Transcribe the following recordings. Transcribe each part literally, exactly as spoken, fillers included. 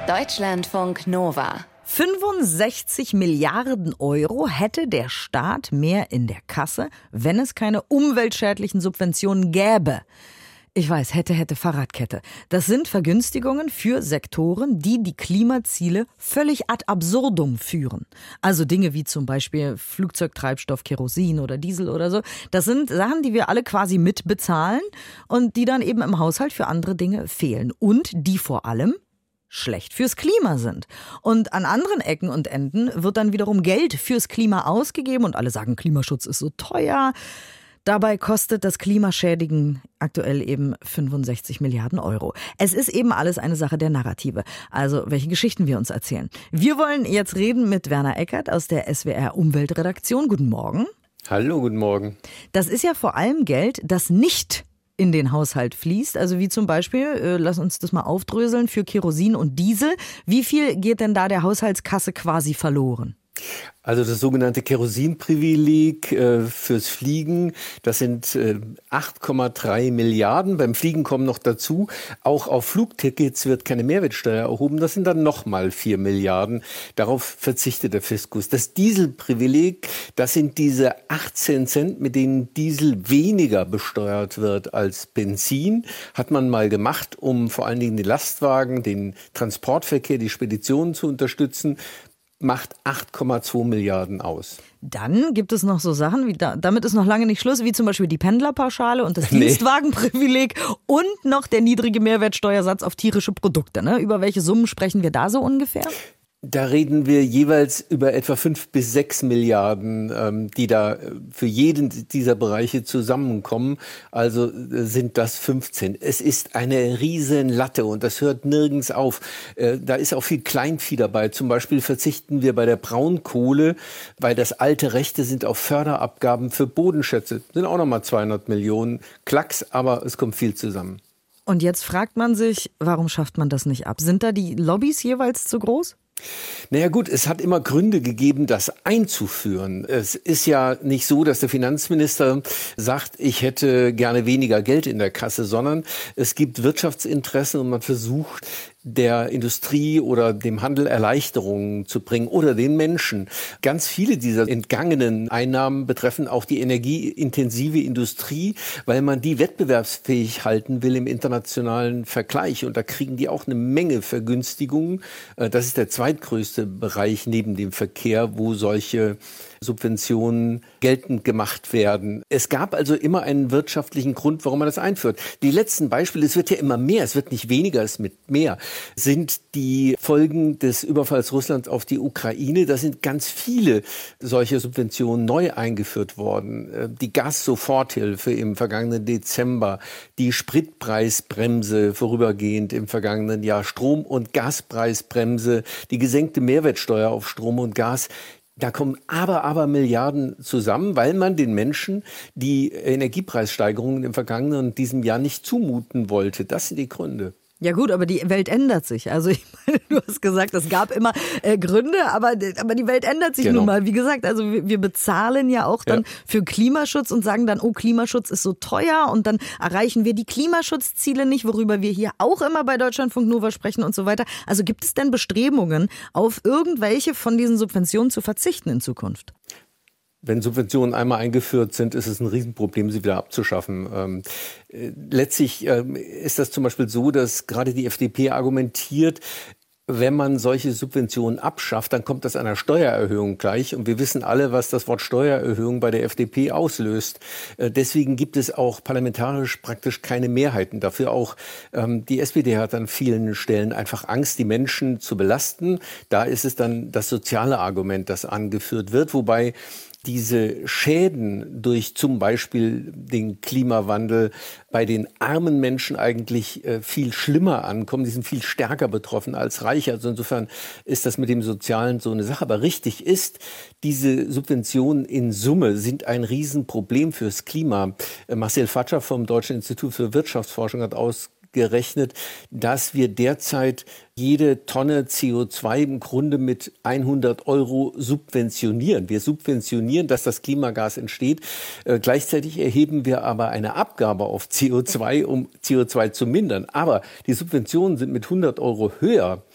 Deutschlandfunk Nova. fünfundsechzig Milliarden Euro hätte der Staat mehr in der Kasse, wenn es keine umweltschädlichen Subventionen gäbe. Ich weiß, hätte, hätte, Fahrradkette. Das sind Vergünstigungen für Sektoren, die die Klimaziele völlig ad absurdum führen. Also Dinge wie zum Beispiel Flugzeugtreibstoff, Kerosin oder Diesel oder so. Das sind Sachen, die wir alle quasi mitbezahlen und die dann eben im Haushalt für andere Dinge fehlen. Und die vor allem schlecht fürs Klima sind. Und an anderen Ecken und Enden wird dann wiederum Geld fürs Klima ausgegeben und alle sagen, Klimaschutz ist so teuer. Dabei kostet das Klimaschädigen aktuell eben fünfundsechzig Milliarden Euro. Es ist eben alles eine Sache der Narrative, also welche Geschichten wir uns erzählen. Wir wollen jetzt reden mit Werner Eckert aus der S W R Umweltredaktion. Guten Morgen. Hallo, guten Morgen. Das ist ja vor allem Geld, das nicht in den Haushalt fließt. Also wie zum Beispiel, äh, lass uns das mal aufdröseln, für Kerosin und Diesel. Wie viel geht denn da der Haushaltskasse quasi verloren? Also das sogenannte Kerosinprivileg äh, fürs Fliegen, das sind äh, acht Komma drei Milliarden. Beim Fliegen kommen noch dazu, auch auf Flugtickets wird keine Mehrwertsteuer erhoben. Das sind dann nochmal vier Milliarden. Darauf verzichtet der Fiskus. Das Dieselprivileg, das sind diese achtzehn Cent, mit denen Diesel weniger besteuert wird als Benzin. Hat man mal gemacht, um vor allen Dingen die Lastwagen, den Transportverkehr, die Speditionen zu unterstützen. Macht acht Komma zwei Milliarden aus. Dann gibt es noch so Sachen, wie da, damit ist noch lange nicht Schluss, wie zum Beispiel die Pendlerpauschale und das nee. Dienstwagenprivileg und noch der niedrige Mehrwertsteuersatz auf tierische Produkte. Ne? Über welche Summen sprechen wir da so ungefähr? Da reden wir jeweils über etwa fünf bis sechs Milliarden, ähm, die da für jeden dieser Bereiche zusammenkommen. Also äh, sind das fünfzehn. Es ist eine riesen Latte und das hört nirgends auf. Äh, da ist auch viel Kleinvieh dabei. Zum Beispiel verzichten wir bei der Braunkohle, weil das alte Rechte sind auf Förderabgaben für Bodenschätze. Sind auch nochmal zweihundert Millionen. Klacks, aber es kommt viel zusammen. Und jetzt fragt man sich, warum schafft man das nicht ab? Sind da die Lobbys jeweils zu groß? Naja gut, es hat immer Gründe gegeben, das einzuführen. Es ist ja nicht so, dass der Finanzminister sagt, ich hätte gerne weniger Geld in der Kasse, sondern es gibt Wirtschaftsinteressen und man versucht, der Industrie oder dem Handel Erleichterungen zu bringen oder den Menschen. Ganz viele dieser entgangenen Einnahmen betreffen auch die energieintensive Industrie, weil man die wettbewerbsfähig halten will im internationalen Vergleich. Und da kriegen die auch eine Menge Vergünstigungen. Das ist der zweitgrößte Bereich neben dem Verkehr, wo solche Subventionen geltend gemacht werden. Es gab also immer einen wirtschaftlichen Grund, warum man das einführt. Die letzten Beispiele, es wird ja immer mehr, es wird nicht weniger, es wird mehr, sind die Folgen des Überfalls Russlands auf die Ukraine. Da sind ganz viele solche Subventionen neu eingeführt worden. Die Gas-Soforthilfe im vergangenen Dezember, die Spritpreisbremse vorübergehend im vergangenen Jahr, Strom- und Gaspreisbremse, die gesenkte Mehrwertsteuer auf Strom und Gas. Da kommen aber, aber Milliarden zusammen, weil man den Menschen die Energiepreissteigerungen im vergangenen und diesem Jahr nicht zumuten wollte. Das sind die Gründe. Ja gut, aber die Welt ändert sich. Also ich meine, du hast gesagt, es gab immer äh, Gründe, aber, aber die Welt ändert sich genau. nun mal. Wie gesagt, also wir, wir bezahlen ja auch dann ja. für Klimaschutz und sagen dann, oh, Klimaschutz ist so teuer und dann erreichen wir die Klimaschutzziele nicht, worüber wir hier auch immer bei Deutschlandfunk Nova sprechen und so weiter. Also gibt es denn Bestrebungen, auf irgendwelche von diesen Subventionen zu verzichten in Zukunft? Wenn Subventionen einmal eingeführt sind, ist es ein Riesenproblem, sie wieder abzuschaffen. Ähm, äh, letztlich ähm, ist das zum Beispiel so, dass gerade die F D P argumentiert, wenn man solche Subventionen abschafft, dann kommt das einer Steuererhöhung gleich. Und wir wissen alle, was das Wort Steuererhöhung bei der F D P auslöst. Äh, deswegen gibt es auch parlamentarisch praktisch keine Mehrheiten dafür. Auch ähm, die S P D hat an vielen Stellen einfach Angst, die Menschen zu belasten. Da ist es dann das soziale Argument, das angeführt wird, wobei diese Schäden durch zum Beispiel den Klimawandel bei den armen Menschen eigentlich äh, viel schlimmer ankommen. Die sind viel stärker betroffen als Reiche. Also insofern ist das mit dem Sozialen so eine Sache. Aber richtig ist, diese Subventionen in Summe sind ein Riesenproblem fürs Klima. Äh, Marcel Fatscher vom Deutschen Institut für Wirtschaftsforschung hat ausgerechnet, gerechnet, dass wir derzeit jede Tonne C O zwei im Grunde mit hundert Euro subventionieren. Wir subventionieren, dass das Klimagas entsteht. Äh, gleichzeitig erheben wir aber eine Abgabe auf C O zwei, um C O zwei zu mindern. Aber die Subventionen sind mit hundert Euro höher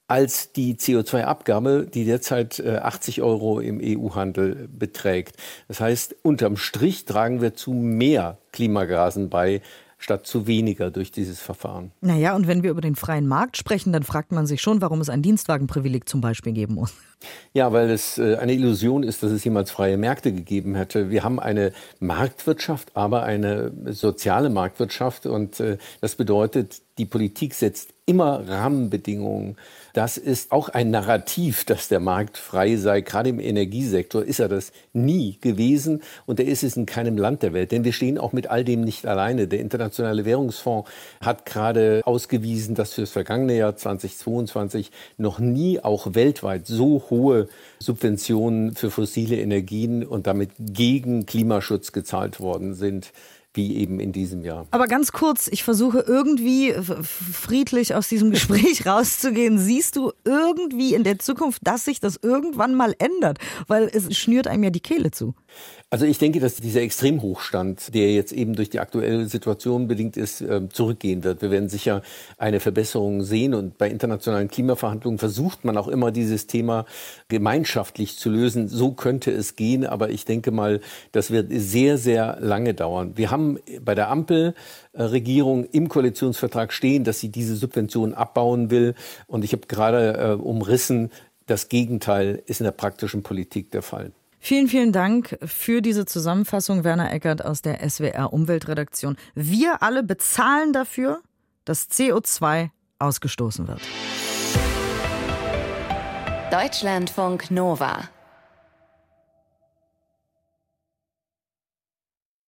als die C O zwei Abgabe, die derzeit achtzig Euro im E U-Handel beträgt. Das heißt, unterm Strich tragen wir zu mehr Klimagasen bei, statt zu weniger durch dieses Verfahren. Naja, und wenn wir über den freien Markt sprechen, dann fragt man sich schon, warum es ein Dienstwagenprivileg zum Beispiel geben muss. Ja, weil es eine Illusion ist, dass es jemals freie Märkte gegeben hätte. Wir haben eine Marktwirtschaft, aber eine soziale Marktwirtschaft. Und das bedeutet, die Politik setzt immer Rahmenbedingungen. Das ist auch ein Narrativ, dass der Markt frei sei. Gerade im Energiesektor ist er das nie gewesen und er ist es in keinem Land der Welt. Denn wir stehen auch mit all dem nicht alleine. Der Internationale Währungsfonds hat gerade ausgewiesen, dass für das vergangene Jahr zweitausendzweiundzwanzig noch nie auch weltweit so hohe Subventionen für fossile Energien und damit gegen Klimaschutz gezahlt worden sind, wie eben in diesem Jahr. Aber ganz kurz, ich versuche irgendwie friedlich aus diesem Gespräch rauszugehen. Siehst du irgendwie in der Zukunft, dass sich das irgendwann mal ändert? Weil es schnürt einem ja die Kehle zu. Also ich denke, dass dieser Extremhochstand, der jetzt eben durch die aktuelle Situation bedingt ist, zurückgehen wird. Wir werden sicher eine Verbesserung sehen und bei internationalen Klimaverhandlungen versucht man auch immer, dieses Thema gemeinschaftlich zu lösen. So könnte es gehen, aber ich denke mal, das wird sehr, sehr lange dauern. Wir haben bei der Ampelregierung im Koalitionsvertrag stehen, dass sie diese Subventionen abbauen will und ich habe gerade äh, umrissen, das Gegenteil ist in der praktischen Politik der Fall. Vielen, vielen Dank für diese Zusammenfassung, Werner Eckert aus der S W R Umweltredaktion. Wir alle bezahlen dafür, dass C O zwei ausgestoßen wird. Deutschlandfunk Nova